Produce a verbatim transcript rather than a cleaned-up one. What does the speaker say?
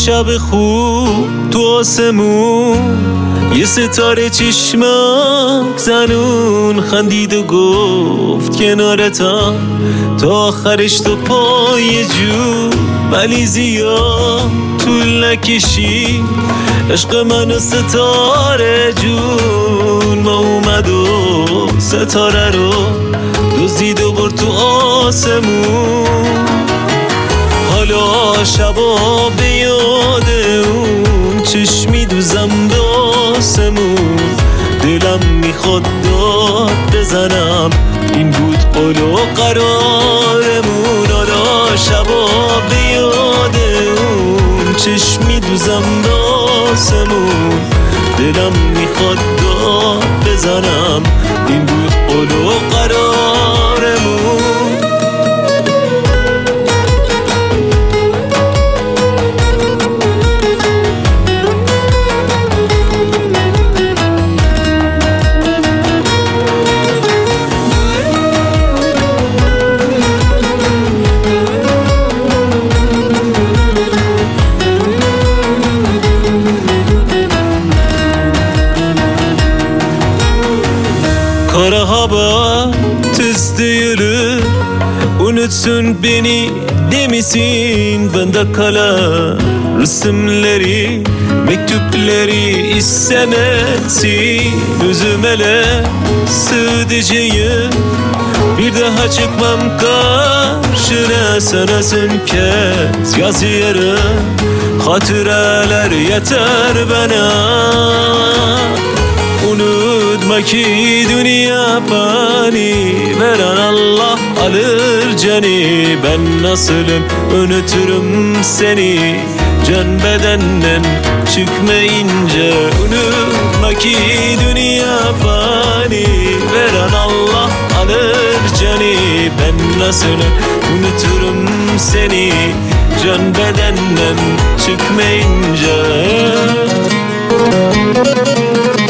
شب خوب تو آسمون یه ستاره چشمک زنون خندید و گفت کنارتم تا آخرش تو پای جو، ولی زیاد طول نکشی عشق من و ستاره جون. ما اومد و ستاره رو دزدید و برد تو آسمون. حالا شبا به یاد اون چشمی دوزم به آسمون. دلم میخواد داد بزنم این بود قول و قرارمون. حالا شبا به یاد اون چشمی دوزم به آسمون. دلم میخواد داد بزنم این بود قول و قرارمون. Kara hava tüzdüğülü unutsun beni demesin. Bende kalan resimleri, mektupları istemesin. Özüm ele sığdıracağım, bir daha çıkmam karşına. Sana son kez yazıyorum, hatıralar yeter bana. Unutma ki dünya fani, veren Allah alır canı. Ben nasılım unuturum seni, can bedenden çıkmayınca. Unutma ki dünya fani, veren Allah alır canı. Ben nasılım unuturum seni, can bedenden çıkmayınca.